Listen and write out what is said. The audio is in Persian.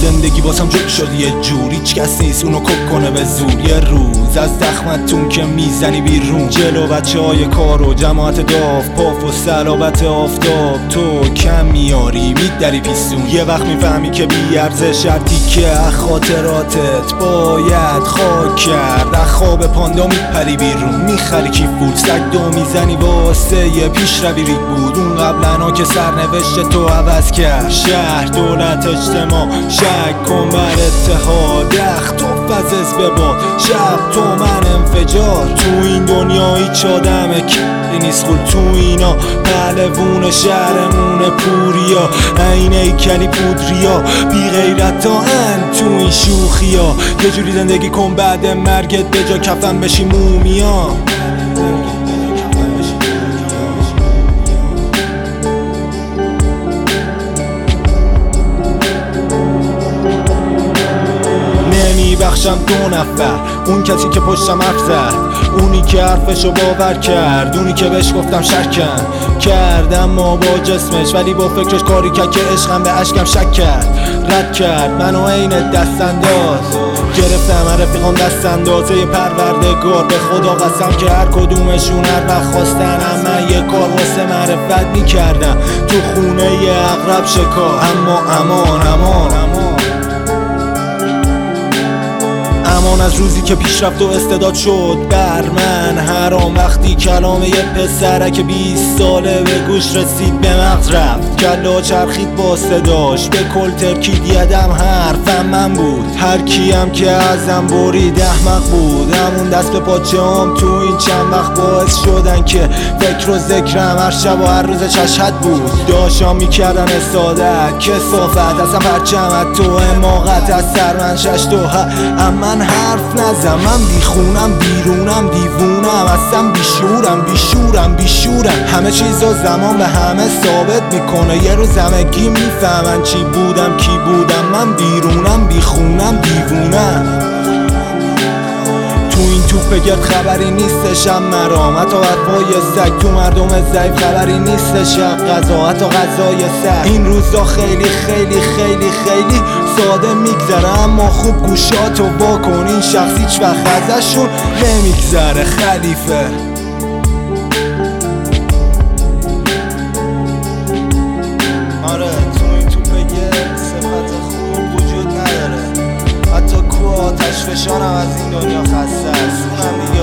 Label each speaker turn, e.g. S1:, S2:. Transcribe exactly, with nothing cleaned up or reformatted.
S1: زندگی واسم جوک شد یه جور، هیچ کس نیست اونو کک کنه به زور. یه روز از زخمتون که میزنی بیرون، جلو بچه های کار و جماعت داف پاف و صلابت آفتاب، تو کم میاری میدری پیستون. یه وقت میفهمی که بی ارزش شرطی که خاطراتت باید خاک کرد، از خواب پاندا میپری بیرون، میخری کیف بود سگ دو میزنی واسه یه پیش روی ریگ بود. اون قبلنا که سرنوشت تو عوض کرد، شهر دولت اجتماع شک کن بر اتحاد، اختف از حزب باد شب تو من انفجار. تو این دنیا هیچ آدم کلی نیست خود تو اینا، پهلوون شهرمون پوریا این هیکلی پودریا، بی غیرت تا ان تو این شوخیا. یه جوری زندگی کن بعد مرگت به جا کفن بشی مومیا. بخشم دو نفر، اون کسی که پشتم حرف زد، اونی که حرفشو باور کرد، اونی که بهش گفتم شکم کردم ما با جسمش، ولی با فکرش کاری کرد که عشقم به عشقم شک کرد. رد کرد منو عین دست انداز، گرفتم رفیقام دست اندازه پروردگار. به خدا قسم که هر کدومشون هر وقت خواستن من یه کار واسه معرفت میکردم تو خونه ی اغرب شکار. اما امان امان امان امان از روزی که پیشرفت و استعداد شد بر من حرام، وقتی کلام یه پسره که بیست ساله به گوش رسید به مغز رفت، کلا چرخید با صداش به کل ترکید یدم حرفم من بود. هر کیم که ازم برید احمق بود، همون دست به پاچه هم تو این چند وقت باعث شدن که فکر و ذکرم هر شب و هر روز چشهد بود. داشام میکردن استادت کسافت، اصلا پرچمت تو حماقت از سر من شش تو من حرف نزم، من بیخونم بیرونم دیوونم، اصلا بیشورم بیشورم بیشورم. همه چیز و زمان به همه ثابت میکنه، یه روز همگی میفهمن چی بودم کی بودم. من بیرونم بیخونم دیوونم، تو این توپ گرد خبری نیستشم مرام، حتی حرفای سگ تو مردم ضعیف خبری نیستشم غذا، حتی غذای سگ. این روزا خیلی خیلی خیلی خیلی ساده میگذره، اما خوب گوشاتو واکن، این شخص هیچ وقت ازشون نمیگذره خلیفه. آره تو این توپ گرد صفت خوب وجود نداره، حتی کو آتش فشانم از این دنیا خسته است.